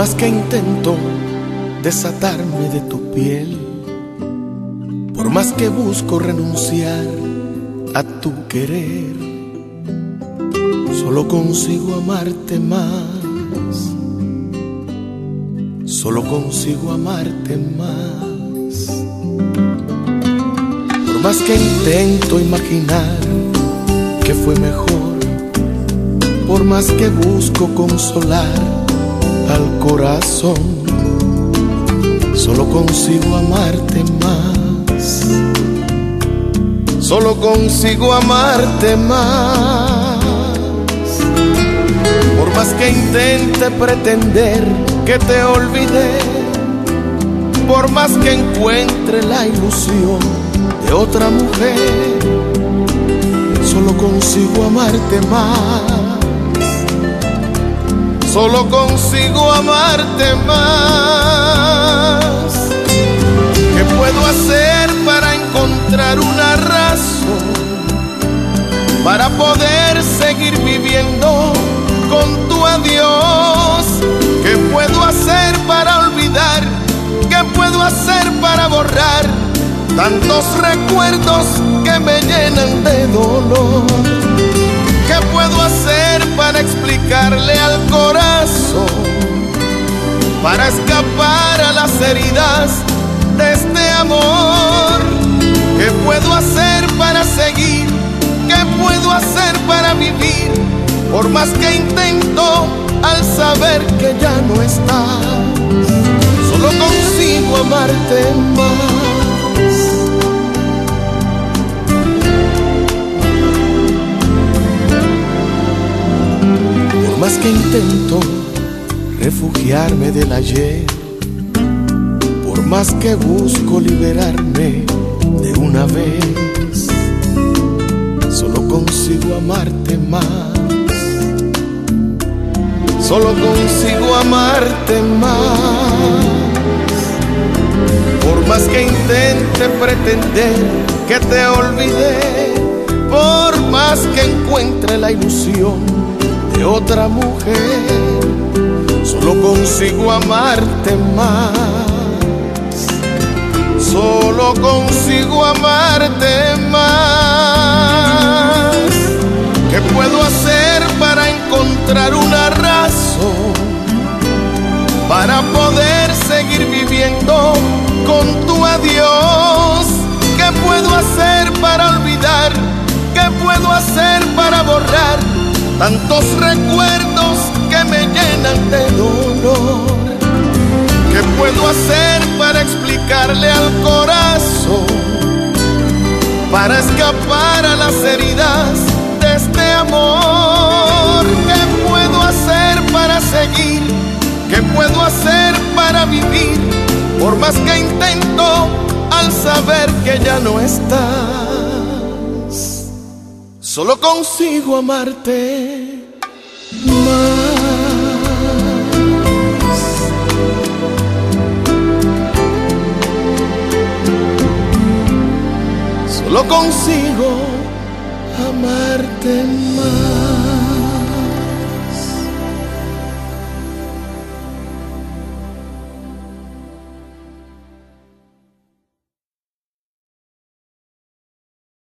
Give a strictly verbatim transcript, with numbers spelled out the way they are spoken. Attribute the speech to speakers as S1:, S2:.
S1: más que intento desatarme de tu piel, por más que busco renunciar a tu querer, solo consigo amarte más, solo consigo amarte más. Por más que intento imaginar que fue mejor, por más que busco consolar al corazón, solo consigo amarte más, solo consigo amarte más. Por más que intente pretender que te olvidé, por más que encuentre la ilusión de otra mujer, solo consigo amarte más, solo consigo amarte más. ¿Qué puedo hacer para encontrar una razón para poder seguir viviendo con tu adiós? ¿Qué puedo hacer para olvidar? ¿Qué puedo hacer para borrar tantos recuerdos que me llenan de dolor? ¿Qué puedo hacer para explicarle al corazón, para escapar a las heridas de este amor? ¿Qué puedo hacer para seguir? ¿Qué puedo hacer para vivir? Por más que intento, al saber que ya no estás, solo consigo amarte más, por más que intento refugiarme del ayer, por más que busco liberarme de una vez, solo consigo amarte más, solo consigo amarte más. Por más que intente pretender que te olvidé, por más que encuentre la ilusión de otra mujer, solo consigo amarte más, solo consigo amarte más. ¿Qué puedo hacer para encontrar una razón para poder seguir viviendo con tu adiós? ¿Qué puedo hacer para olvidar? ¿Qué puedo hacer para borrar tantos recuerdos que me llenan de dolor? ¿Qué puedo hacer para explicarle al corazón, para escapar a las heridas de este amor? ¿Qué puedo hacer para seguir? ¿Qué puedo hacer para vivir? Por más que intento, al saber que ya no estás, solo consigo amarte más, solo consigo amarte más.